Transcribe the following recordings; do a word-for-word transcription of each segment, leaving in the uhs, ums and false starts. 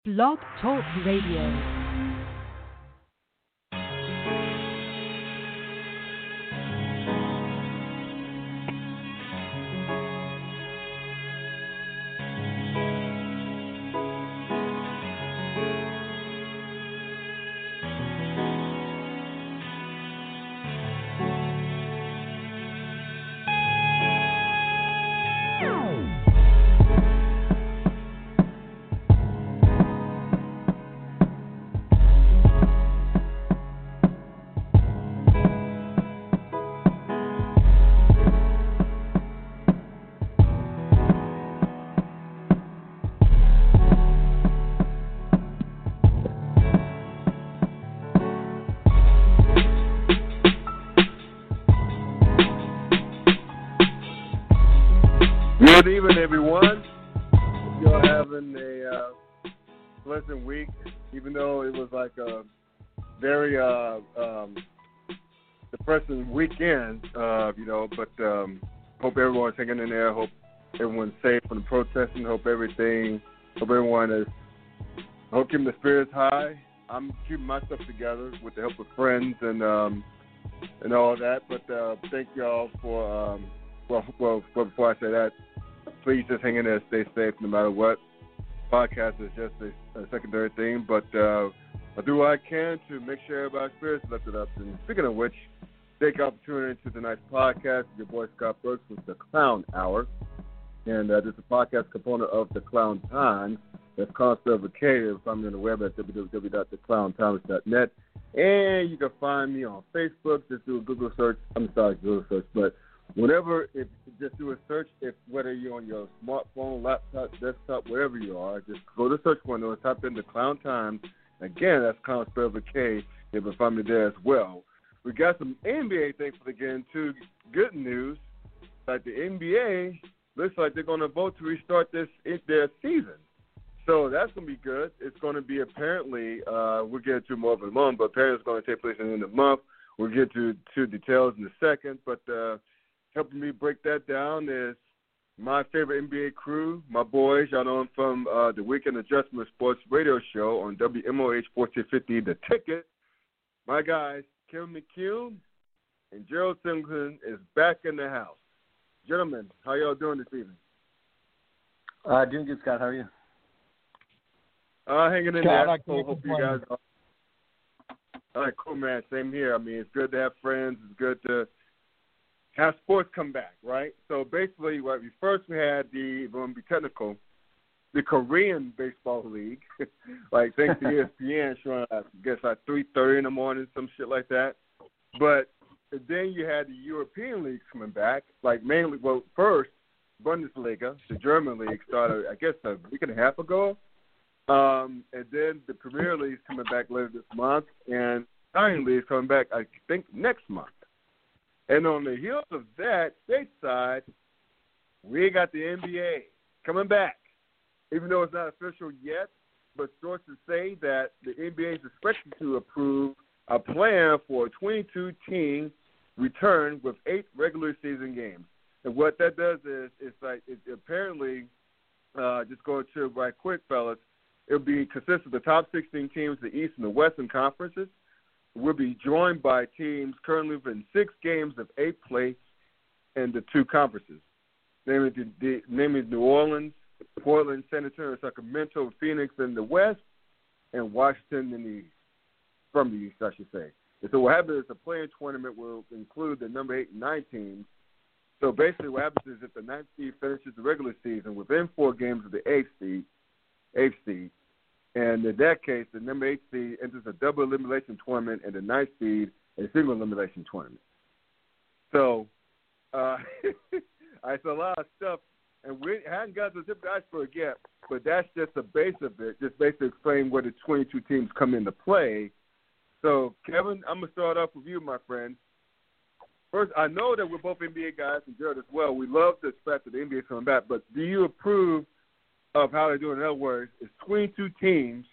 Blog Talk Radio. Good evening, everyone. Hope you're having a uh, pleasant week, even though it was like a very uh, um, depressing weekend, uh, you know, but um, hope everyone's hanging in there. Hope everyone's safe from the protesting. Hope everything, hope everyone is, hope keeping the spirits high. I'm keeping myself together with the help of friends and um, and all that, but uh, thank y'all for, um, well, well, before I say that, please just hang in there, stay safe no matter what. Podcast is just a, a secondary thing, but uh, I do what I can to make sure everybody's spirits are lifted up. And speaking of which, take the opportunity to tonight's podcast. Your boy Scott Brooks with the Clown Hour. And uh, this is a podcast component of the Clown Times. That's concept of a K. If I'm on the web at w w w dot the clown times dot net. And you can find me on Facebook. Just do a Google search. I'm sorry, Google search, but whenever, if just do a search, if whether you're on your smartphone, laptop, desktop, wherever you are, just go to the search window and type in the Clown Times. Again, that's Clown spelled with a K. You can find me there as well. We got some N B A things to get into. Good news, like the N B A looks like they're going to vote to restart this their season. So that's going to be good. It's going to be apparently, uh, we'll get into more of a month, but apparently it's going to take place in the end of the month. We'll get to, to details in a second, but uh, helping me break that down is my favorite N B A crew, my boys. Y'all know them from uh, the Weekend Adjustment Sports Radio Show on W M O H fourteen fifty, The Ticket. My guys, Kim McHugh and Gerald Singleton is back in the house. Gentlemen, how y'all doing this evening? Uh, doing good, Scott. How are you? Uh, hanging in Scott, there. I So hope you guys are. All right, cool, man. Same here. I mean, it's good to have friends. It's good to have sports come back, right? So basically, what we first we had the, if I'm going to be technical, the Korean Baseball League, like thanks to E S P N showing, I guess, like three thirty in the morning, some shit like that. But then you had the European leagues coming back, like mainly, well, first, Bundesliga, the German league, started, I guess, a week and a half ago. Um, and then the Premier League's coming back later this month, and Italian League's coming back, I think, next month. And on the heels of that, stateside, we got the N B A coming back. Even though it's not official yet, but sources say that the N B A is expected to approve a plan for a twenty-two team return with eight regular season games. And what that does is, it's like, it apparently, uh, just going to it right quick, fellas, it'll be consist of the top sixteen teams, the East and the Western conferences. We'll be joined by teams currently within six games of eight play in the two conferences, namely, the, the, namely New Orleans, Portland, San Antonio, Sacramento, Phoenix in the West, and Washington in the East, from the East, I should say. And so what happens is the playing tournament will include the number eight and nine teams. So basically what happens is if the ninth seed finishes the regular season within four games of the eighth seed, eighth seed, and in that case, the number eight seed enters a double elimination tournament, and the ninth seed a single elimination tournament. So, uh, it's a lot of stuff, and we haven't got to the tip of the iceberg yet, but that's just the base of it, just basically explain where the twenty-two teams come into play. So, Kevin, I'm going to start off with you, my friend. First, I know that we're both N B A guys and Jared as well. We love the fact that the N B A is coming back, but do you approve of how they're doing? In other words, is twenty-two teams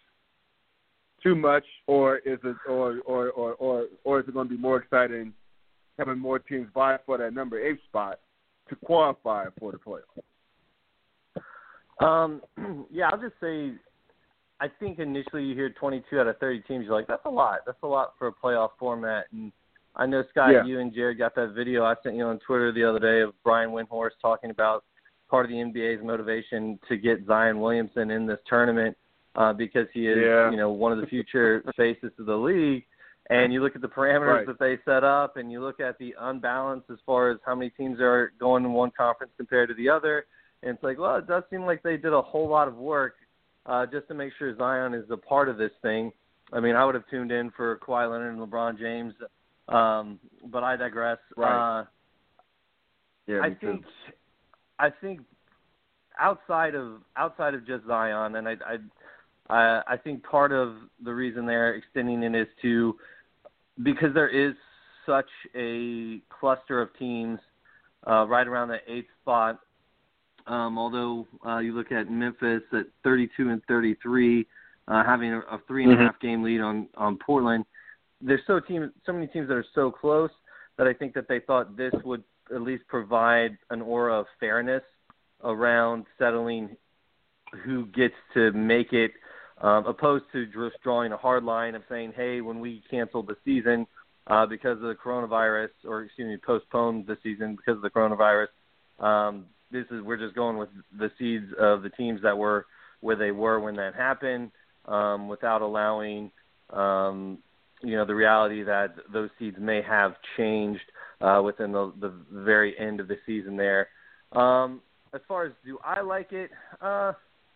too much, or is it, or or or or, or is it going to be more exciting having more teams vie for that number eight spot to qualify for the playoffs? Um, yeah, I'll just say I think initially you hear twenty-two out of thirty teams, you're like, that's a lot. That's a lot for a playoff format. And I know, Scott, yeah. you and Jared got that video I sent you on Twitter the other day of Brian Windhorst talking about part of the N B A's motivation to get Zion Williamson in this tournament uh, because he is, yeah. you know, one of the future faces of the league. And you look at the parameters right. that they set up, and you look at the unbalance as far as how many teams are going in one conference compared to the other. And it's like, well, it does seem like they did a whole lot of work uh, just to make sure Zion is a part of this thing. I mean, I would have tuned in for Kawhi Leonard and LeBron James, um, but I digress. Right. Uh, yeah, I think, I think outside of outside of just Zion, and I, I, I, I think part of the reason they're extending it is to because there is such a cluster of teams uh, right around the eighth spot. Um, although uh, you look at Memphis at thirty-two and thirty-three, uh, having a, a three and mm-hmm. a half game lead on, on Portland, there's so team so many teams that are so close that I think that they thought this would at least provide an aura of fairness around settling who gets to make it, um, opposed to just drawing a hard line of saying, hey, when we canceled the season uh, because of the coronavirus, or excuse me, postponed the season because of the coronavirus. Um, This is we're just going with the seeds of the teams that were where they were when that happened, um, without allowing, um, you know, the reality that those seeds may have changed uh, within the, the very end of the season there. Um, as far as do I like it, uh,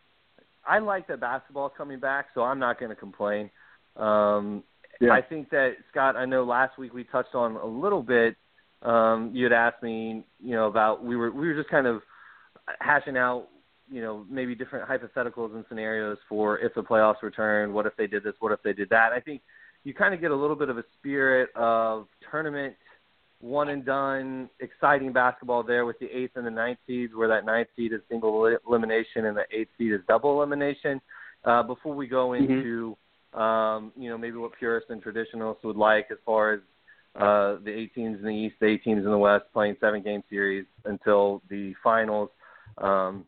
I like that basketball is coming back, so I'm not going to complain. Um, yeah. I think that, Scott, I know last week we touched on a little bit. Um, you had asked me, you know, about we were we were just kind of hashing out, you know, maybe different hypotheticals and scenarios for if the playoffs return, what if they did this, what if they did that. I think you kind of get a little bit of a spirit of tournament, one and done, exciting basketball there with the eighth and the ninth seeds, where that ninth seed is single elimination and the eighth seed is double elimination. Uh, before we go into, mm-hmm. um, you know, maybe what purists and traditionalists would like as far as Uh, the eight teams in the East, the eight teams in the West playing seven-game series until the finals. Um,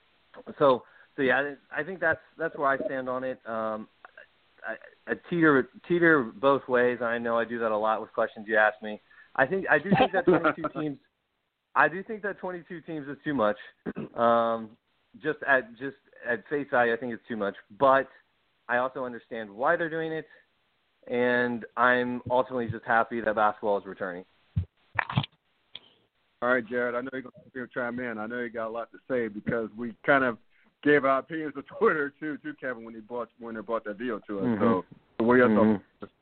so, so yeah, I, I think that's that's where I stand on it. Um, I, I teeter teeter both ways. I know I do that a lot with questions you ask me. I think I do think that twenty-two teams. I do think that twenty-two teams is too much. Um, just at just at face value, I think it's too much. But I also understand why they're doing it. And I'm ultimately just happy that basketball is returning. All right, Jared, I know you're going to chime in. I know you got a lot to say because we kind of gave our opinions on Twitter, too, too, Kevin, when he brought, when they brought that video to us. Mm-hmm. So, so what are your mm-hmm. thoughts?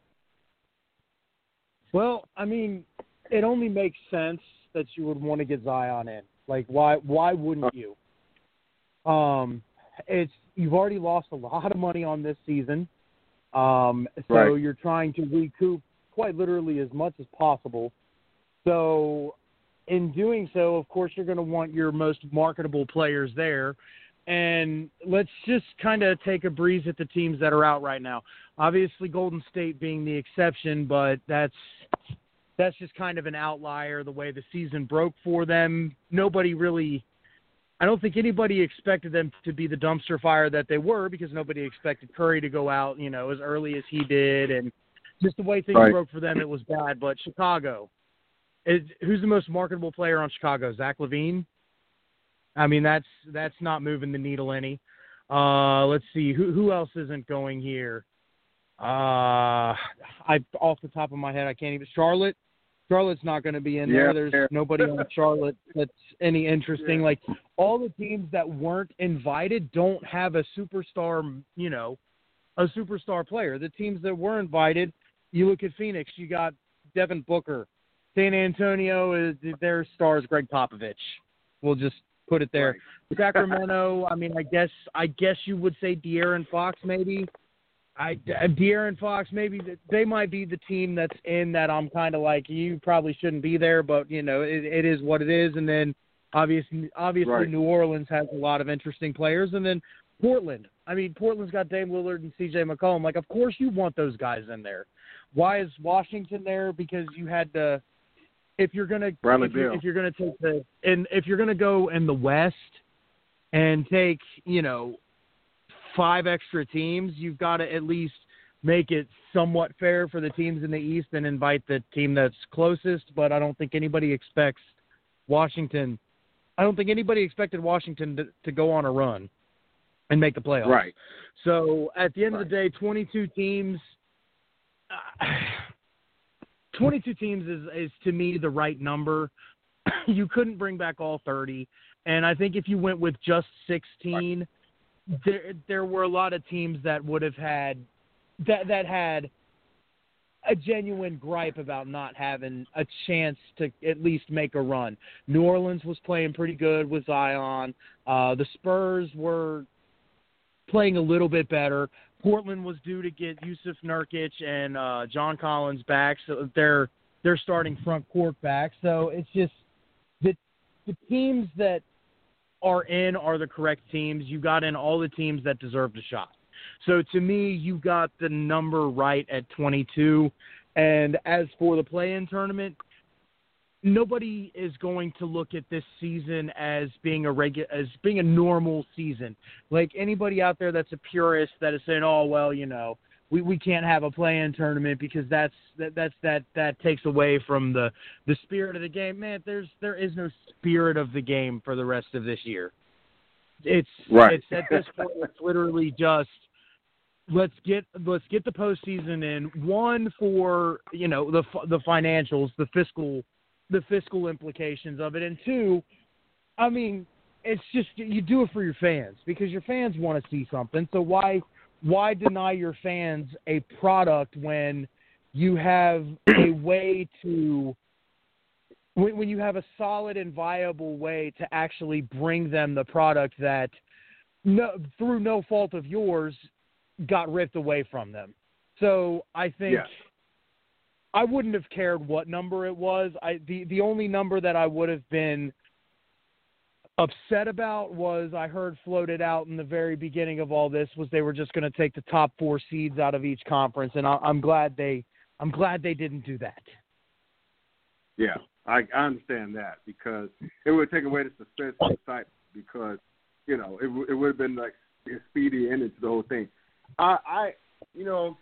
Well, I mean, it only makes sense that you would want to get Zion in. Like, why why wouldn't you? Um, it's you've already lost a lot of money on this season. Um, so right. you're trying to recoup quite literally as much as possible. So in doing so, of course, you're going to want your most marketable players there. And let's just kind of take a breeze at the teams that are out right now. Obviously, Golden State being the exception, but that's that's just kind of an outlier, the way the season broke for them. Nobody really – I don't think anybody expected them to be the dumpster fire that they were because nobody expected Curry to go out, you know, as early as he did. And just the way things right. broke for them, it was bad. But Chicago, is, who's the most marketable player on Chicago? Zach LaVine? I mean, that's that's not moving the needle any. Uh, let's see. Who who else isn't going here? Uh, I off the top of my head, I can't even. Charlotte? Charlotte's not going to be in yeah, there. There's yeah. nobody on Charlotte that's any interesting. Yeah. Like, all the teams that weren't invited don't have a superstar, you know, a superstar player. The teams that were invited, you look at Phoenix, you got Devin Booker. San Antonio, is their star is Greg Popovich. We'll just put it there. Right. Sacramento, I mean, I guess I guess you would say De'Aaron Fox maybe. I, De'Aaron Fox, maybe they might be the team that's in that I'm kind of like, you probably shouldn't be there, but, you know, it, it is what it is. And then, obviously, obviously right. New Orleans has a lot of interesting players. And then Portland. I mean, Portland's got Dame Lillard and C J McCollum. Like, of course you want those guys in there. Why is Washington there? Because you had to – if you're going to – if, you're, if you're going to take the – and if you're going to go in the West and take, you know – five extra teams, you've got to at least make it somewhat fair for the teams in the East and invite the team that's closest. But I don't think anybody expects Washington. I don't think anybody expected Washington to, to go on a run and make the playoffs. Right. So at the end Right. of the day, twenty-two teams. Uh, twenty-two teams is, is to me the right number. You couldn't bring back all thirty, and I think if you went with just sixteen, right. there there were a lot of teams that would have had that that had a genuine gripe about not having a chance to at least make a run. New Orleans was playing pretty good with Zion. Uh, the Spurs were playing a little bit better. Portland was due to get Yusuf Nurkic and uh, John Collins back, so they're they're starting front court back. So it's just the the teams that are in are the correct teams. You got in all the teams that deserved a shot. So to me, you got the number right at twenty-two. And as for the play-in tournament, nobody is going to look at this season as being a regu- as being a normal season. Like anybody out there that's a purist that is saying, "Oh well, you know, we, we can't have a play-in tournament because that's that that's that that takes away from the, the spirit of the game." Man, there's there is no spirit of the game for the rest of this year. It's right. It's at this point, it's literally just. Let's get let's get the postseason in. One for you know the the financials, the fiscal, the fiscal implications of it, and two, I mean, it's just you do it for your fans because your fans want to see something. So why why deny your fans a product when you have a way to when, when you have a solid and viable way to actually bring them the product that no through no fault of yours got ripped away from them. So I think yeah. I wouldn't have cared what number it was. I the, the only number that I would have been upset about was I heard floated out in the very beginning of all this was they were just going to take the top four seeds out of each conference, and I, I'm glad they I'm glad they didn't do that. Yeah, I, I understand that because it would take away the suspense and excitement because you know it it would have been like a speedy ending to the whole thing. I, I, you know,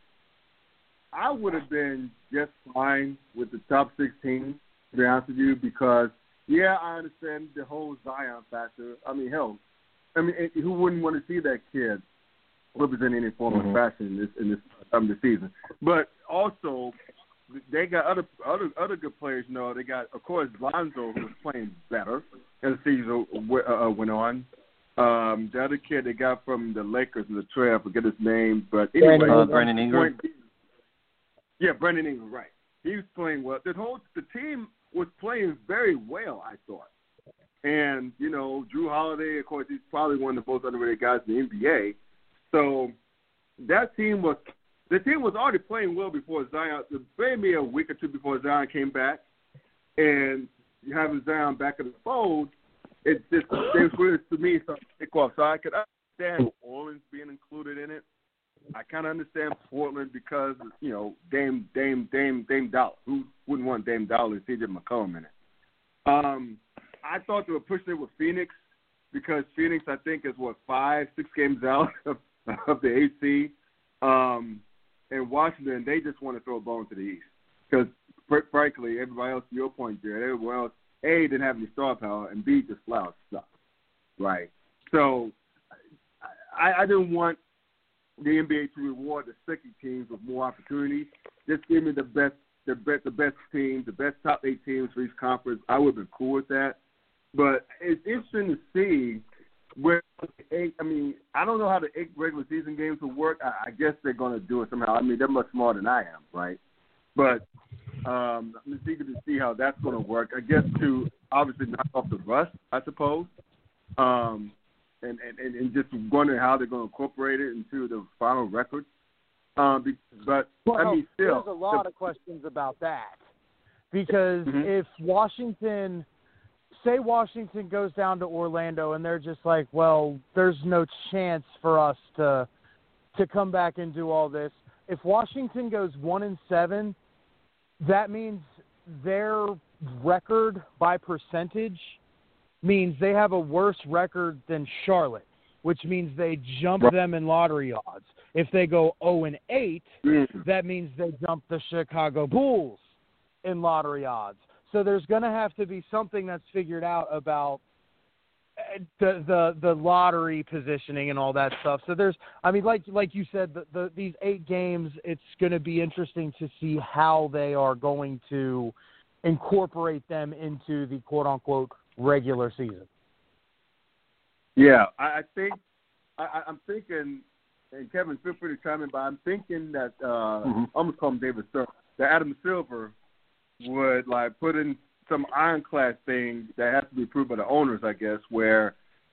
I would have been just fine with the top sixteen, to be honest with you, because, yeah, I understand the whole Zion factor. I mean, hell, I mean, it, who wouldn't want to see that kid represent any form mm-hmm. of fashion in this in this um, this season? But also, they got other other other good players. You know, they got, of course, Lonzo, who was playing better as the season uh, went on. Um, the other kid they got from the Lakers in the trade, I forget his name, but anyway, uh, Brandon Ingram. Point, yeah, Brandon Ingram, right? He was playing well. The whole the team was playing very well, I thought. And you know, Drew Holiday, of course, he's probably one of the most underrated guys in the N B A. So that team was the team was already playing well before Zion. Maybe a week or two before Zion came back, and having Zion back in the fold. It just it was to me something to take off. So I could understand New Orleans being included in it. I kind of understand Portland because you know Dame Dame Dame Dame Dollar. Who wouldn't want Dame Dollar and C J McCollum in it? Um, I thought they were pushing it with Phoenix because Phoenix I think is what five six games out of, of the A C. Um, and Washington they just want to throw a bone to the East because frankly everybody else to your point, Jared, everyone else. A, didn't have any star power, and B, just flat stuff, right? So I, I didn't want the N B A to reward the second teams with more opportunity. Just give me the best, the best, the best teams, the best top eight teams for each conference. I would have been cool with that. But it's interesting to see where eight. I mean, I don't know how the eight regular season games will work. I, I guess they're going to do it somehow. I mean, they're much smarter than I am, right? But Um, I'm eager to see how that's going to work. I guess to obviously knock off the rust, I suppose, um, and, and, and just wondering how they're going to incorporate it into the final record. Um, but well, I mean, still, there's a lot the, of questions about that because mm-hmm. if Washington, say Washington goes down to Orlando and they're just like, well, there's no chance for us to to come back and do all this. If Washington goes one and seven. That means their record by percentage means they have a worse record than Charlotte. which means they jump Right. them in lottery odds. If they go oh and eight, Mm. that means they jump the Chicago Bulls in lottery odds. So there's going to have to be something that's figured out about the the the lottery positioning and all that stuff. So there's, I mean, like like you said, the, the these eight games, it's going to be interesting to see how they are going to incorporate them into the quote unquote regular season. Yeah, I, I think I, I'm thinking, and Kevin, feel free to chime in, but I'm thinking that uh, Mm-hmm. I almost call him David Stern, that Adam Silver would like put in some ironclad thing that has to be approved by the owners, I guess, where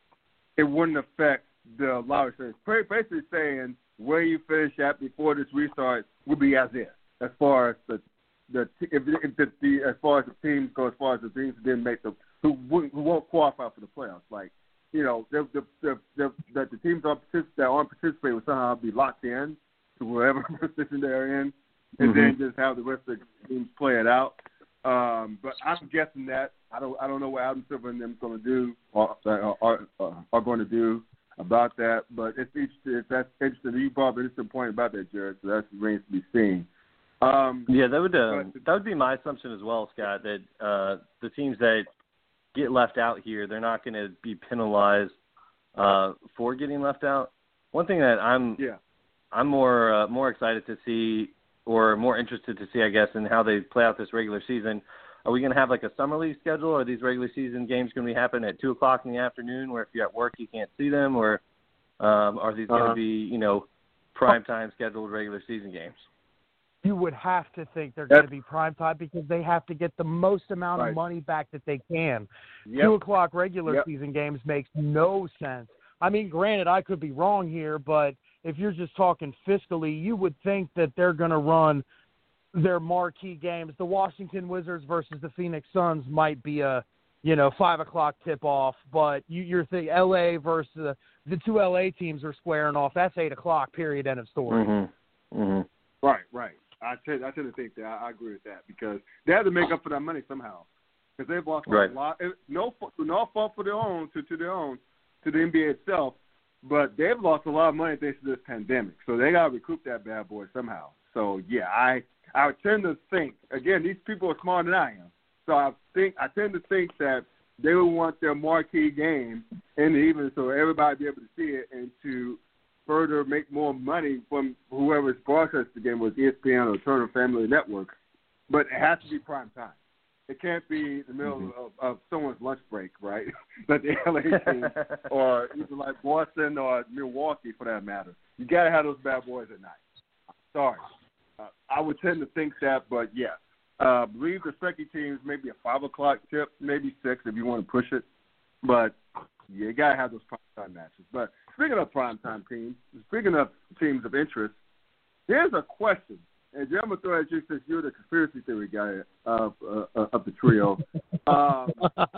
it wouldn't affect the lottery. So it's basically saying where you finish at before this restart will be as is, as far as the the if, if the, the as far as the teams go, as far as the teams that didn't make the who wouldn't, who won't qualify for the playoffs, like. You know, the the the the, the, the teams are particip- that aren't participating will somehow be locked in to whatever position they're in, and Mm-hmm. then just have the rest of the teams play it out. Um, but I'm guessing that I don't I don't know what Adam Silver and them going to do or are are, are going to do about that. But it's interesting. If that's interesting. You brought up an interesting point about that, Jared. So that remains to be seen. Um, Yeah, that would uh, but, that would be my assumption as well, Scott. That uh, the teams that get left out here, they're not going to be penalized uh, for getting left out. One thing that I'm yeah. I'm more uh, more excited to see, or more interested to see, I guess, in how they play out this regular season. Are we going to have like a summer league schedule? Or are these regular season games going to be happen at two o'clock in the afternoon, where if you're at work you can't see them, or um, are these going Uh-huh. to be, you know, prime time scheduled regular season games? You would have to think they're That's- going to be prime time because they have to get the most amount Right. of money back that they can. Yep. Two o'clock regular Yep. season games makes no sense. I mean, granted, I could be wrong here, but if you're just talking fiscally, you would think that they're going to run their marquee games. The Washington Wizards versus the Phoenix Suns might be a, you know, five o'clock tip off, but you, you're thinking L A versus the, the two L A teams are squaring off. That's eight o'clock. Period. End of story. Mm-hmm. Mm-hmm. Right, right. I tend, I tend to think that. I, I agree with that because they have to make up for that money somehow. Because they've lost Right. a lot. No, no fault for their own to, to their own to the N B A itself, but they've lost a lot of money thanks to this pandemic. So they got to recoup that bad boy somehow. So yeah, I I tend to think again. These people are smarter than I am. So I think I tend to think that they would want their marquee game in the evening so everybody be able to see it and to further make more money from whoever's broadcast the game, was E S P N or Turner Family Network. But it has to be prime time. It can't be the middle Mm-hmm. of, of someone's lunch break, right? Like the L A team or even like Boston or Milwaukee for that matter. You got to have those bad boys at night. Sorry. Uh, I would tend to think that, but yeah. Uh, I believe the second teams maybe a five o'clock tip, maybe six if you want to push it. But yeah, you got to have those prime time matches. But speaking of prime time teams, speaking of teams of interest, here's a question. And Jim, I'm going to throw at you since you're the conspiracy theory guy of, uh, of the trio. Um,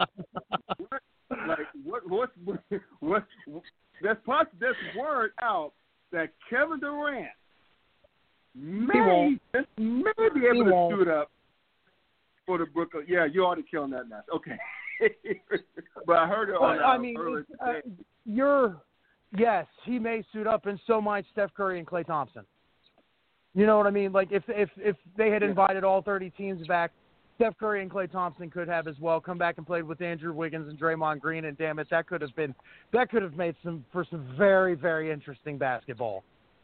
what, like, what, what, what, what, there's, poss- there's word out that Kevin Durant may, won't. may be able He to won't. suit up for the Brooklyn. Yeah, you already killing that match. Okay. But I heard it on Well, I uh, mean, earlier it's, uh, today. you're yes, he may suit up, and so might Steph Curry and Klay Thompson. You know what I mean? Like if if if they had Yeah. invited all thirty teams back, Steph Curry and Klay Thompson could have as well come back and played with Andrew Wiggins and Draymond Green, and damn it, that could have been that could have made some for some very very interesting basketball.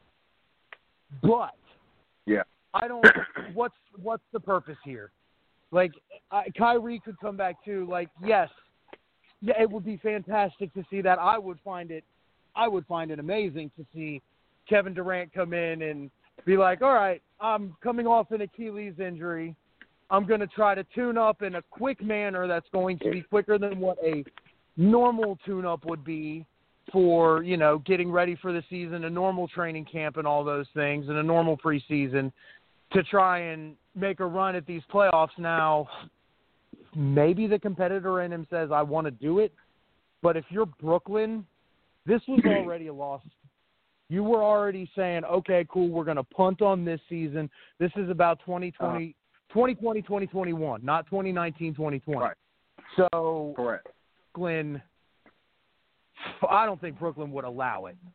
But Yeah. I don't. What's what's the purpose here? Like I, Kyrie could come back too. Like yes, yeah, it would be fantastic to see that. I would find it, I would find it amazing to see Kevin Durant come in and be like, all right, I'm coming off an Achilles injury. I'm going to try to tune up in a quick manner that's going to be quicker than what a normal tune-up would be for, you know, getting ready for the season, a normal training camp and all those things, and a normal preseason to try and make a run at these playoffs. Now, maybe the competitor in him says, I want to do it, but if you're Brooklyn, this was already a loss. You were already saying, okay, cool, we're going to punt on this season. This is about twenty twenty, twenty twenty, twenty twenty-one, not twenty nineteen, twenty twenty. Right. So, Correct. Brooklyn, I don't think Brooklyn would allow it.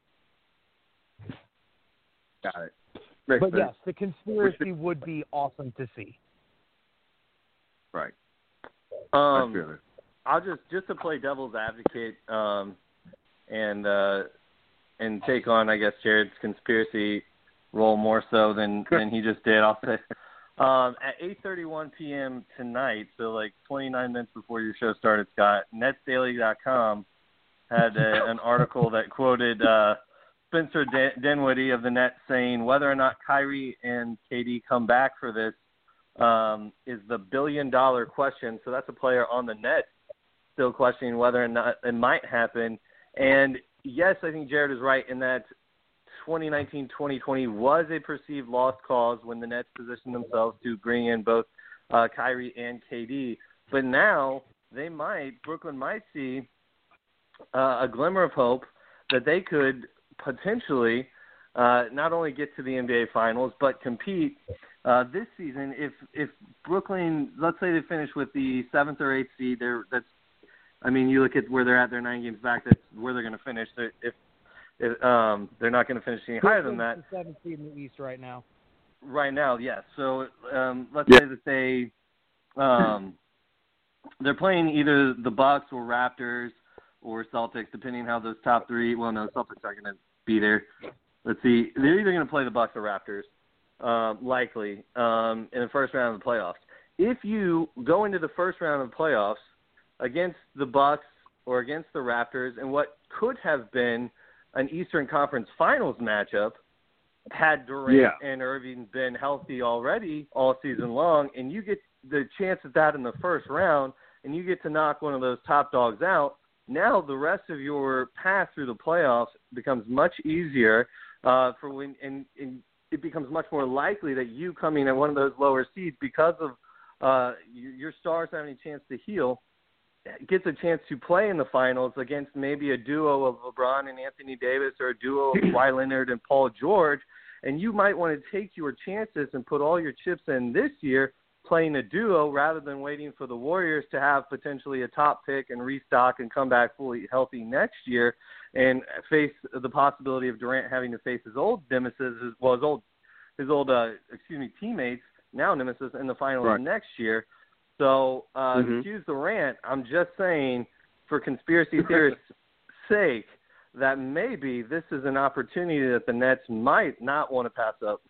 Got it. Makes But sense. yes, the conspiracy would be awesome to see. Right. Um, I feel it. I'll just just to play devil's advocate, um, and uh, and take on, I guess, Jared's conspiracy role more so than, than he just did. I'll say um, at eight thirty-one p.m. tonight, so like twenty-nine minutes before your show started, Scott, Nets Daily dot com had a, an article that quoted uh, Spencer Den- Dinwiddie of the Nets saying whether or not Kyrie and K D come back for this um, is the billion-dollar question. So that's a player on the Nets still questioning whether or not it might happen. And, yes, I think Jared is right in that twenty nineteen twenty twenty was a perceived lost cause when the Nets positioned themselves to bring in both uh, Kyrie and K D. But now they might, Brooklyn might see uh, a glimmer of hope that they could potentially uh, not only get to the N B A Finals but compete uh, this season. If if Brooklyn, let's say they finish with the seventh or eighth seed, they're, that's I mean, you look at where they're at, they're nine games back. That's where they're going to finish. They're, if if um, they're not going to finish any higher than that. The seventh seed in the East right now. Right now, yes. So um, let's Yeah. say that they um, they're playing either the Bucks or Raptors or Celtics, depending on how those top three. Well, no, Celtics aren't going to be there. Let's see. They're either going to play the Bucks or Raptors, um, likely, um, in the first round of the playoffs. If you go into the first round of the playoffs against the Bucks or against the Raptors and what could have been an Eastern Conference Finals matchup, had Durant Yeah. and Irving been healthy already all season long, and you get the chance at that in the first round, and you get to knock one of those top dogs out, now the rest of your path through the playoffs becomes much easier uh, for when, and, and it becomes much more likely that you coming at one of those lower seeds because of uh, your, your stars having a chance to heal, gets a chance to play in the finals against maybe a duo of LeBron and Anthony Davis or a duo of Kawhi Leonard and Paul George, and you might want to take your chances and put all your chips in this year playing a duo rather than waiting for the Warriors to have potentially a top pick and restock and come back fully healthy next year and face the possibility of Durant having to face his old nemesis, well, his old, his old, uh, excuse me, teammates, now nemesis, in the finals Right. next year. So, uh, Mm-hmm. excuse the rant, I'm just saying, for conspiracy theorists' sake, that maybe this is an opportunity that the Nets might not want to pass up.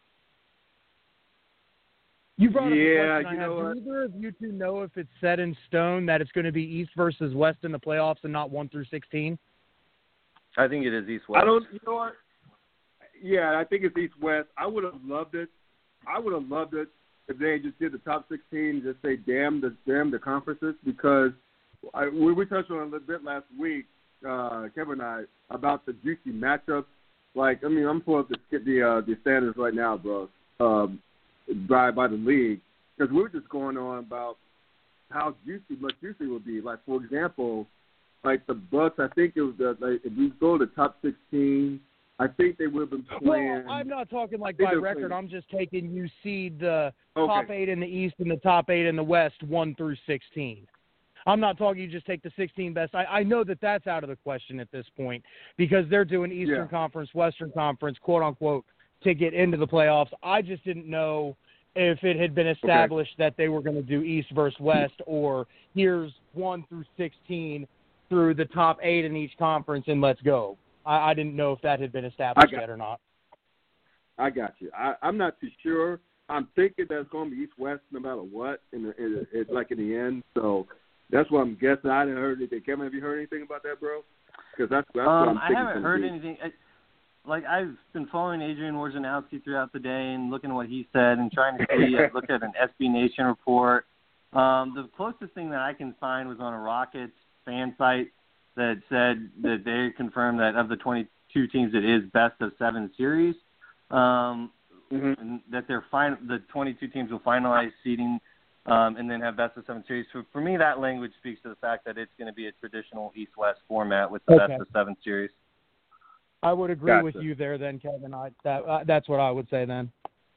You brought Yeah, up a question you I have. know Do what? either of you two know if it's set in stone that it's going to be East versus West in the playoffs and not one through sixteen? I think it is East-West. I don't, you know what? Yeah, I think it's East-West. I would have loved it. I would have loved it if they just did the top sixteen and just say, damn the, damn the conferences, because I, we, we touched on it a little bit last week, uh, Kevin and I, about the juicy matchups. Like, I mean, I'm pulling up the, the, uh, the standards right now, bro, um, by, by the league, because we were just going on about how juicy, much juicy it would be. Like, for example, like the Bucks, I think it was the, like, if we go to the top sixteen, I think they would have been playing. Well, I'm not talking like They by don't record. play. I'm just taking you seed the Okay. top eight in the East and the top eight in the West, one through sixteen. I'm not talking you just take the sixteen best. I, I know that that's out of the question at this point because they're doing Eastern Yeah. Conference, Western Conference, quote unquote, to get into the playoffs. I just didn't know if it had been established that they were going to do East versus West, or here's one through sixteen through the top eight in each conference and let's go. I, I didn't know if that had been established got- yet or not. I got you. I, I'm not too sure. I'm thinking that's going to be East-West no matter what, in the, in the, it, like in the end. So that's what I'm guessing. I didn't heard anything. Kevin, have you heard anything about that, bro? Because that's, that's what I'm Um, I thinking. haven't it's heard gonna be. anything. I, like, I've been following Adrian Wojnarowski throughout the day and looking at what he said and trying to see, I looked at an S B Nation report. Um, the closest thing that I can find was on a Rockets fan site that said that they confirmed that of the twenty-two teams, it is best of seven series. Um, Mm-hmm. and that they're fin- the twenty-two teams will finalize seeding um, and then have best of seven series. So for me, that language speaks to the fact that it's going to be a traditional East-West format with the Okay. best of seven series. I would agree Gotcha. with you there then, Kevin. I, that, uh, that's what I would say then.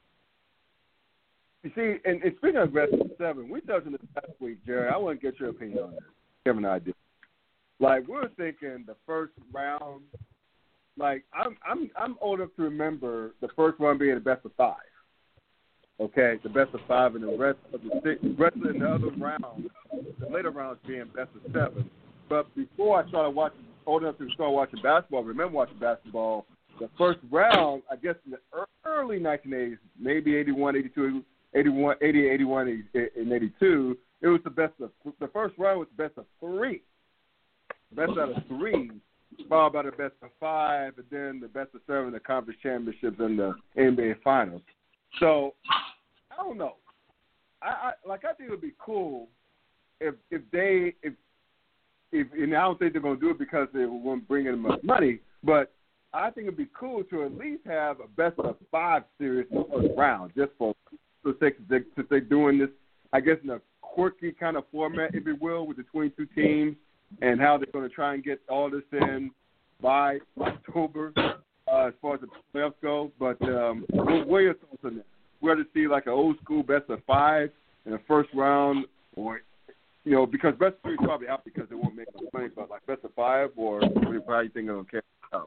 You see, and, and speaking of best of seven, we touched on this last week, Jerry. I want to get your opinion on this. Kevin and I did. Like we're thinking the first round. Like I'm, I'm, I'm old enough to remember the first one being the best of five. Okay, the best of five, and the rest of the six, rest of the other rounds, the later rounds being best of seven. But before I started watching, old enough to start watching basketball, remember watching basketball. The first round, I guess, in the early nineteen eighties, maybe eighty-one, eighty-two, eighty-one, eighty, eighty-one, and eighty-two. It was the best of the first round was the best of three. Best out of three, followed by the best of five, and then the best of seven, the conference championships, and the N B A finals. So, I don't know. I, I like. I think it would be cool if if they if if and I don't think they're going to do it because they won't bring in much money, but I think it'd be cool to at least have a best of five series in the first round, just for the sake of since they're doing this, I guess, in a quirky kind of format, if you will, with between two teams. And how they're going to try and get all this in by October uh, as far as the playoffs go. But um, what, what are your thoughts on that? We're to see like an old school best of five in the first round, or you know, because best of three is probably out because they won't make much money. But like best of five, or what do you probably think it'll carry out?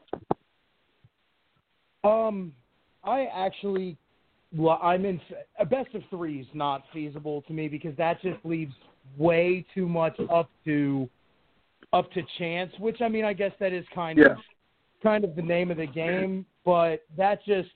Um, I actually, well, I'm in a best of three is not feasible to me because that just leaves way too much up to. Up to chance, which I mean, I guess that is kind yeah. of kind of the name of the game, but that just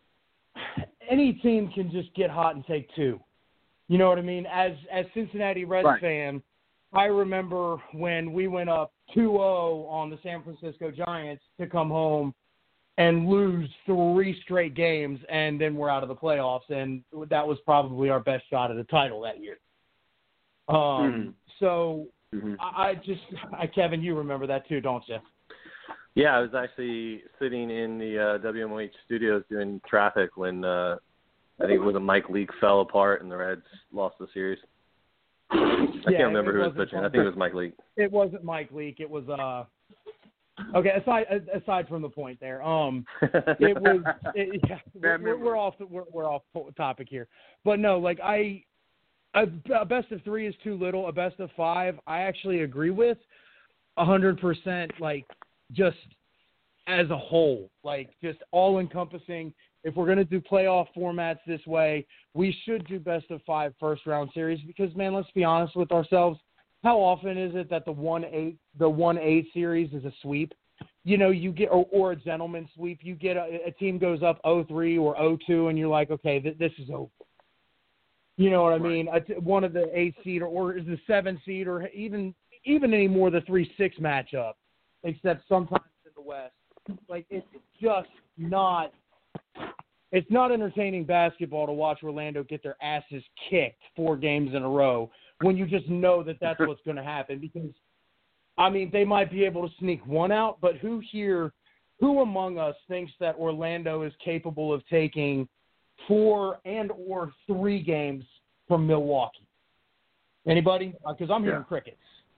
any team can just get hot and take two. You know what I mean? As as Cincinnati Reds right. fan, I remember when we went up two oh on the San Francisco Giants to come home and lose three straight games, and then we're out of the playoffs, and that was probably our best shot at a title that year. Um, mm-hmm. So. Mm-hmm. I just, I, Kevin, you remember that too, don't you? Yeah, I was actually sitting in the uh, W M O H studios doing traffic when uh, I think it was a Mike Leake fell apart and the Reds lost the series. I yeah, can't remember it, it who was pitching. I think it was Mike Leake. It wasn't Mike Leake. It was uh. Okay, aside aside from the point there, um, it was it, yeah, we're, we're off we're, we're off topic here, but no, like I. A, a best of three is too little. A best of five, I actually agree with a hundred percent. Like just as a whole, like just all encompassing. If we're gonna do playoff formats this way, we should do best of five first round series because man, let's be honest with ourselves. How often is it that the one eight the one eight series is a sweep? You know, you get or, or a gentleman sweep. You get a, a team goes up oh three or oh two, and you're like, okay, th- this is over. You know what I mean? Right. One of the eight seed or, or is the seven seed or even even anymore the three six matchup, except sometimes in the West. Like it's just not it's not entertaining basketball to watch Orlando get their asses kicked four games in a row when you just know that that's what's going to happen. Because I mean they might be able to sneak one out, but who here, who among us thinks that Orlando is capable of taking four and or three games from Milwaukee? Anybody? Because uh, I'm hearing yeah. crickets.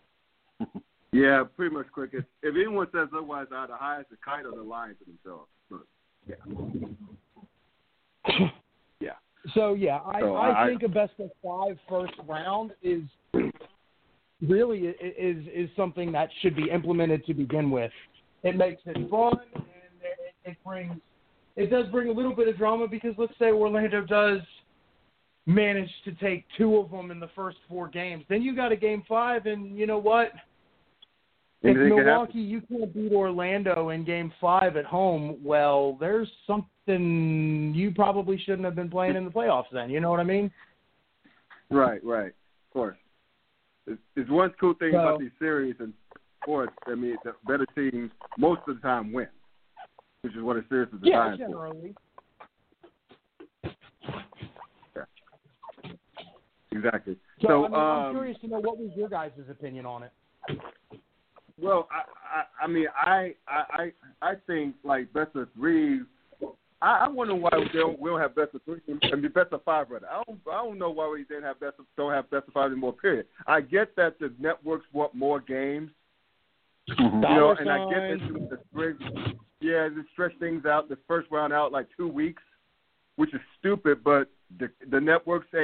Yeah, pretty much crickets. If anyone says otherwise, they're the highest the kite or the lying to themselves. But, yeah. yeah. So, yeah, I, so I, I think a best of five first round is really is is something that should be implemented to begin with. It makes it fun, and it, it brings It does bring a little bit of drama because let's say Orlando does manage to take two of them in the first four games. Then you got a game five, and you know what? If Milwaukee, you can't beat Orlando in game five at home, well, there's something you probably shouldn't have been playing in the playoffs then. You know what I mean? Right, right. Of course. It's, it's one cool thing so, about these series and sports. I mean, the better teams most of the time win, which is what a series is designed yeah, generally. for. Yeah. Exactly. So, so I mean, um, I'm curious to know what was your guys' opinion on it. Well, I, I, I mean, I, I, I think like best of three. I, I wonder why we don't we don't have best of three. I mean, best of five, rather. I don't, I don't know why we didn't have best of, don't have best of five anymore. Period. I get that the networks want more games, Mm-hmm. you Dollar know, and I get sign. that the stretch, yeah, to stretch things out, the first round out like two weeks, which is stupid. But the the networks say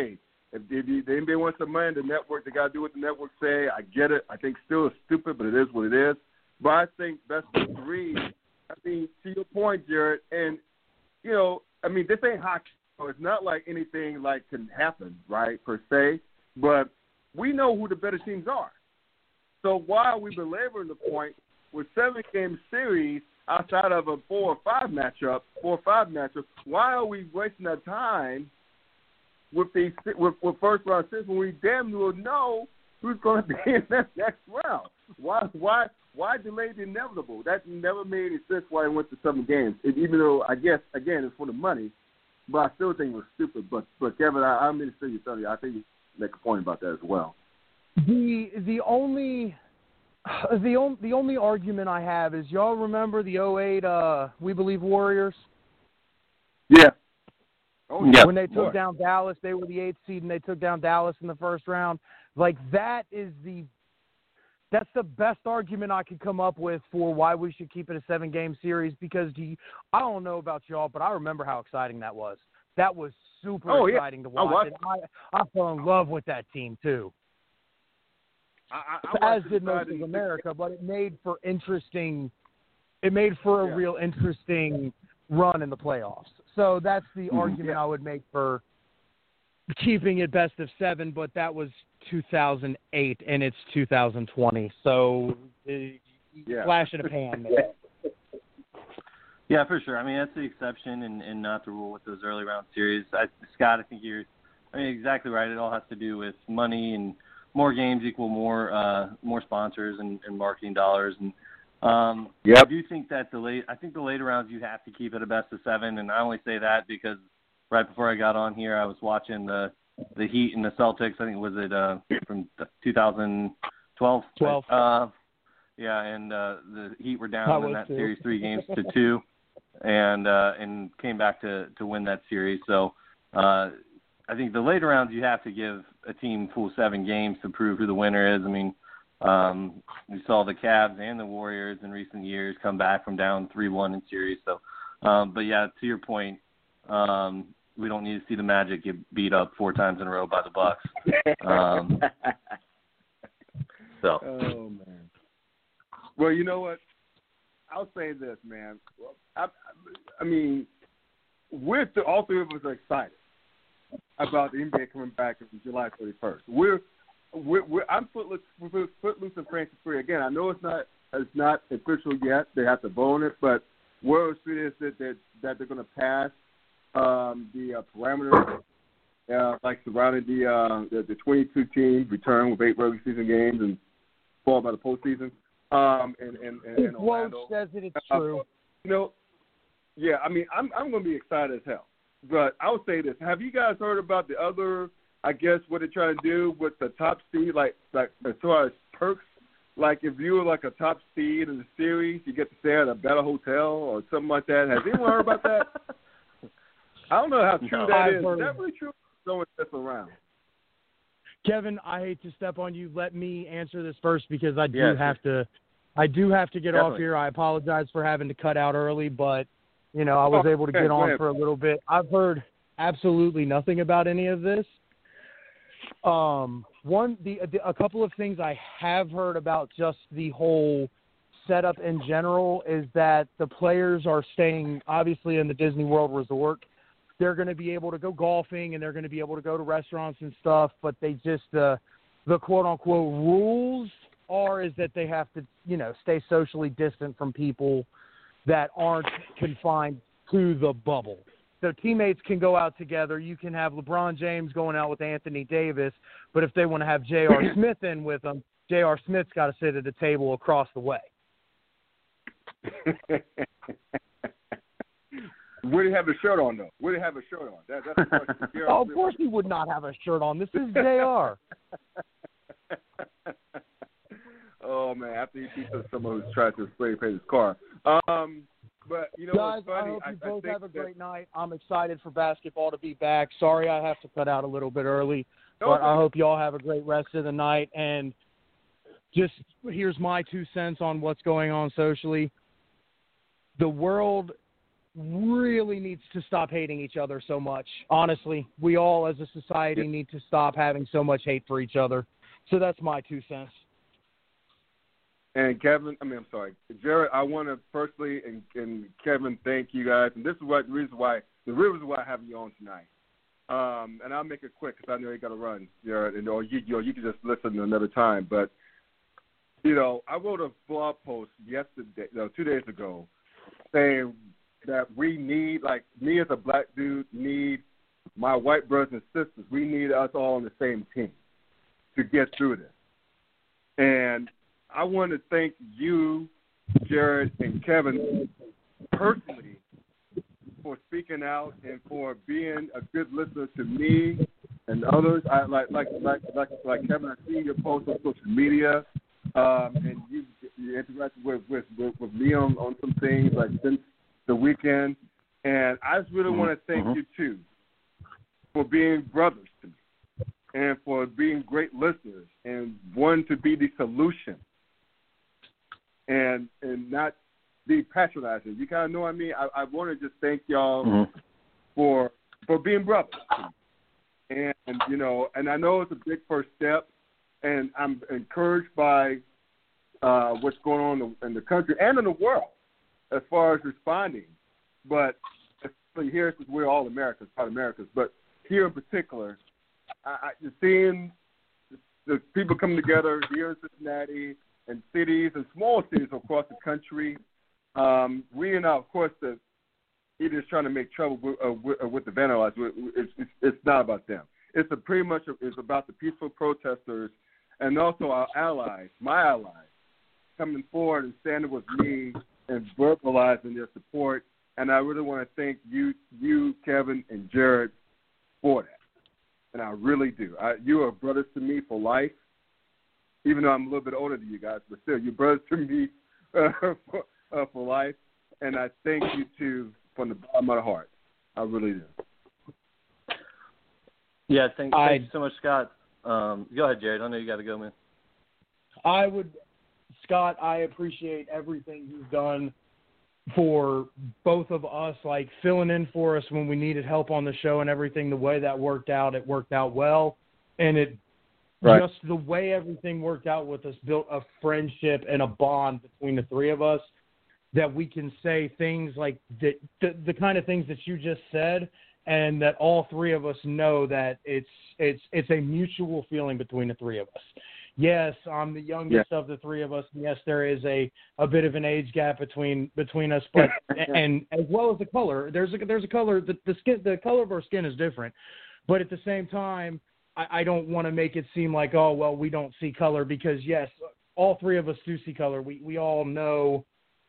If, if you, the N B A wants some money, the network, they got to do what the network say. I get it. I think still it's stupid, but it is what it is. But I think best of three, I mean, to your point, Jared, and, you know, I mean, this ain't hockey. So it's not like anything like can happen, right, per se. But we know who the better teams are. So why are we belaboring the point with seven-game series outside of a four or five matchup, four or five matchup? Why are we wasting our time with these with, with first-round series when we damn well know who's going to be in that next round? Why why why delay the inevitable? That never made any sense why it went to seven games. It, even though I guess again it's for the money, but I still think it was stupid. But but Kevin, I, I'm going to say you something. I think you make a point about that as well. The the only the only the only argument I have is y'all remember the oh eight uh, We Believe Warriors? Yeah. Oh, yeah. When they took Boy. down Dallas, they were the eighth seed, and they took down Dallas in the first round. Like that is the that's the best argument I could come up with for why we should keep it a seven-game series. Because do you, I don't know about y'all, but I remember how exciting that was. That was super oh, exciting yeah. to watch. I, and I, I fell in love with that team too. I, I As did most of America, but it made for interesting. It made for a yeah. real interesting run in the playoffs. So that's the mm-hmm. argument yeah. I would make for keeping it best of seven. But that was two thousand eight, and it's two thousand twenty. So uh, yeah. flash in a pan, man. Yeah, for sure. I mean, that's the exception and, and not the rule with those early round series. I, Scott, I think you're I mean, exactly right. It all has to do with money, and more games equal more uh, more sponsors and, and marketing dollars. And um, yep. I do think that the late I think the later rounds you have to keep it a best of seven. And I only say that because right before I got on here, I was watching the the Heat and the Celtics. I think it was it uh, from two thousand twelve. Twelve. Uh, yeah, and uh, the Heat were down in that too. series three games to two. And uh, and came back to, to win that series. So uh, I think the later rounds you have to give a team full seven games to prove who the winner is. I mean, um, we saw the Cavs and the Warriors in recent years come back from down three one in series. So, um, but yeah, to your point, um, we don't need to see the Magic get beat up four times in a row by the Bucks. Um, so. Oh man. Well, you know what? I'll say this, man. I, I mean, we're th- all three of us are excited about the N B A coming back on July thirty-first. We're, we're, we're I'm footloose, footloose and fancy free. Again, I know it's not it's not official yet. They have to vote on it, but word is that that, that they're going to pass um, the uh, parameters, uh, like surrounding the, uh, the the twenty-two teams return with eight regular season games and followed by the postseason. Um, and, and, and, and Woj says that it's true. Uh, you know, yeah, I mean, I'm I'm going to be excited as hell. But I would say this: have you guys heard about the other? I guess what they're trying to do with the top seed, like like as far as perks. Like if you were like a top seed in the series, you get to stay at a better hotel or something like that. Has anyone heard about that? I don't know how true No, that I've is. heard Is that really true? Throwing stuff around. Kevin, I hate to step on you. Let me answer this first because I do Yeah, have to. I do have to get Definitely. off here. I apologize for having to cut out early, but you know I was Oh, able to okay, get go on ahead. for a little bit. I've heard absolutely nothing about any of this. Um, one, the, the a couple of things I have heard about just the whole setup in general is that the players are staying obviously in the Disney World Resort. They're going to be able to go golfing and they're going to be able to go to restaurants and stuff, but they just uh, the quote unquote rules are is that they have to, you know, stay socially distant from people that aren't confined to the bubble. So teammates can go out together. You can have LeBron James going out with Anthony Davis, but if they want to have J R. Smith in with them, J R. Smith's got to sit at a table across the way. Would he have a shirt on, though? Would he have a shirt on? That, that's the question. Oh, of course he would not have a shirt on. This is J R. Oh, man, after he beats up someone who's trying to spray paint his car. Um, but, you know Guys, what's funny? I hope you I, both I have a that, great night. I'm excited for basketball to be back. Sorry I have to cut out a little bit early, No, but I hope you all have a great rest of the night. And just here's my two cents on what's going on socially. The world really needs to stop hating each other so much. Honestly, we all as a society need to stop having so much hate for each other. So that's my two cents. And Kevin, I mean, I'm sorry, Jared. I want to firstly and, and Kevin thank you guys. And this is what the reason why the reason why I have you on tonight. Um, and I'll make it quick because I know you got to run, Jared, and or you, you know, you can just listen another time. But you know, I wrote a blog post yesterday, no, two days ago, saying that we need, like me as a black dude, need my white brothers and sisters. We need us all on the same team to get through this. And I want to thank you, Jared, and Kevin personally for speaking out and for being a good listener to me and others. I like like like like, like Kevin. I've seen your posts on social media, um, and you you interacted with with, with, with me on, on some things like since the weekend. And I just really want to thank mm-hmm. you too for being brothers to me and for being great listeners and wanting to be the solution. And and not be patronizing. You kind of know what I mean? I, I want to just thank y'all mm-hmm. for for being brothers. And, and, you know, and I know it's a big first step, and I'm encouraged by uh, what's going on in the, in the country and in the world as far as responding. But especially here, since we're all Americans, part Americans, but here in particular, I, I, just seeing the, the people come together here in Cincinnati, and cities and small cities across the country. Um, we are now, of course, the it is trying to make trouble with, uh, with, uh, with the vandalized. It's, it's, it's not about them. It's a pretty much it's about the peaceful protesters and also our allies, my allies, coming forward and standing with me and verbalizing their support. And I really want to thank you, you, Kevin, and Jared for that. And I really do. I, you are brothers to me for life. Even though I'm a little bit older than you guys, but still, you're brothers to me uh, for, uh, for life. And I thank you, too, from the bottom of the heart. I really do. Yeah, thank, I, thank you so much, Scott. Um, go ahead, Jared. I know you got to go, man. I would, Scott, I appreciate everything you've done for both of us, like filling in for us when we needed help on the show and everything. The way that worked out, it worked out well. And it Right. Just the way everything worked out with us built a friendship and a bond between the three of us that we can say things like that, the, the kind of things that you just said, and that all three of us know that it's it's it's a mutual feeling between the three of us. Yes, I'm the youngest yeah. of the three of us. Yes, there is a, a bit of an age gap between between us, but and as well as the color, there's a there's a color the, the skin the color of our skin is different, but at the same time, I don't want to make it seem like, oh, well, we don't see color, because, yes, all three of us do see color. We we all know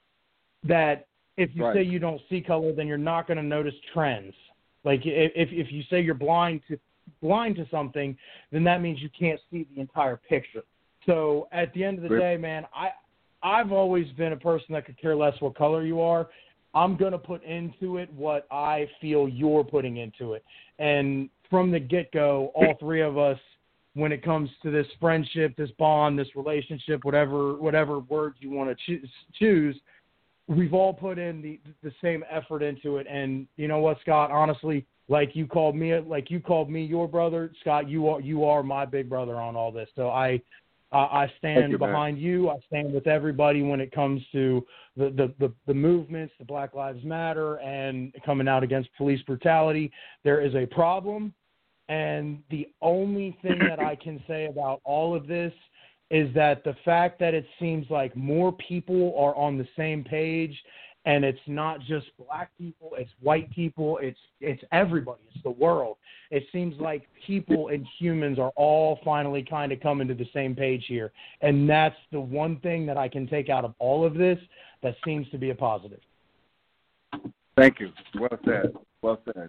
that if you right. say you don't see color, then you're not going to notice trends. Like if if you say you're blind to blind to something, then that means you can't see the entire picture. So at the end of the day, man, I, I've always been a person that could care less what color you are. I'm going to put into it what I feel you're putting into it. And from the get-go, all three of us, when it comes to this friendship, this bond, this relationship, whatever whatever words you want to choose, choose, we've all put in the the same effort into it. And you know what, Scott? Honestly, like you called me, like you called me your brother, Scott. You are you are my big brother on all this. So I uh, I stand you, behind man. you. I stand with everybody when it comes to the, the the the movements, the Black Lives Matter, and coming out against police brutality. There is a problem. And the only thing that I can say about all of this is that the fact that it seems like more people are on the same page, and it's not just black people, it's white people, it's it's everybody, it's the world. It seems like people and humans are all finally kind of coming to the same page here. And that's the one thing that I can take out of all of this that seems to be a positive. Thank you. Well said. Well said.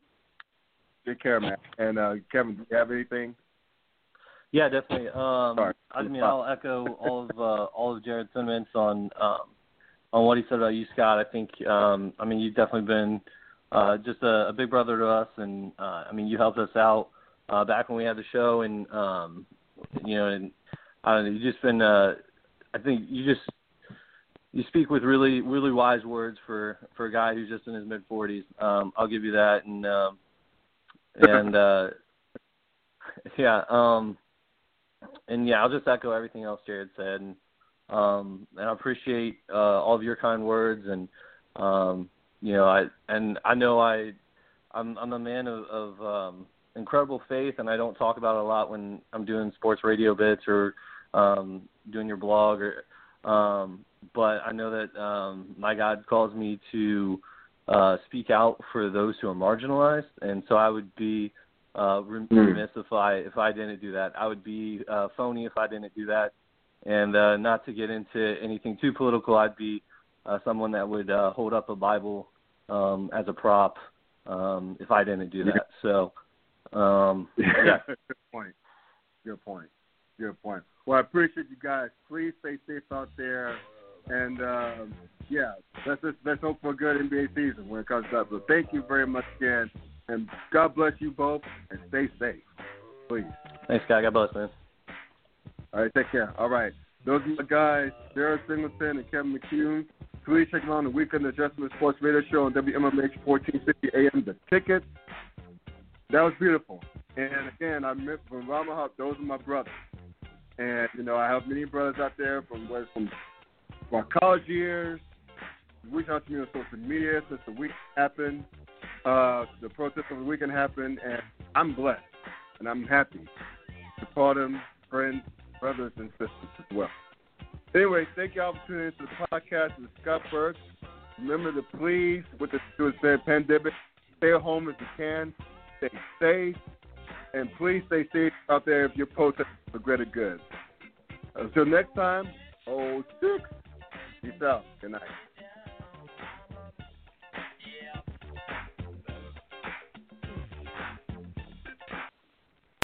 Take care, man. And uh, Kevin, do you have anything? Yeah, definitely. Um, Sorry. I mean, I'll echo all of uh, all of Jared's sentiments on um, on what he said about you, Scott. I think, um, I mean, you've definitely been uh, just a, a big brother to us, and uh, I mean, you helped us out uh, back when we had the show, and um, you know, and I don't know, you've just been. Uh, I think you just you speak with really really wise words for, for a guy who's just in his mid forties. Um, I'll give you that, and um, and uh, yeah, um, and yeah, I'll just echo everything else Jared said, and um, and I appreciate uh, all of your kind words, and um, you know, I and I know I I'm I'm a man of, of um, incredible faith, and I don't talk about it a lot when I'm doing sports radio bits or um, doing your blog or. Um, but I know that um, my God calls me to uh, speak out for those who are marginalized, and so I would be uh, remiss if I if I didn't do that. I would be uh, phony if I didn't do that, and uh, not to get into anything too political, I'd be uh, someone that would uh, hold up a Bible um, as a prop um, if I didn't do that. So, um, yeah. Good point. Good point. Good point. Well, I appreciate you guys. Please stay safe out there. And, um, yeah, let's, just, let's hope for a good N B A season when it comes up. So thank you very much again. And God bless you both. And stay safe, please. Thanks, guy. God bless, man. All right, take care. All right. Those are my guys, Derek Singleton and Kevin McCune. Please check them out on the Weekend Adjustment Sports Radio Show on W M M H fourteen fifty A M. The Ticket. That was beautiful. And, again, I met from Ramahop. Those are my brothers. And, you know, I have many brothers out there from from my college years, reach out to me on social media since the week happened, uh, the protest of the weekend happened, and I'm blessed, and I'm happy to call them friends, brothers, and sisters as well. Anyway, thank you all for tuning into the podcast with Scott Burke. Remember to please, with the suicide pandemic, stay at home if you can, stay safe, and please stay safe out there if you're protesting for greater good. Until next time, oh six. Peace out. Good night.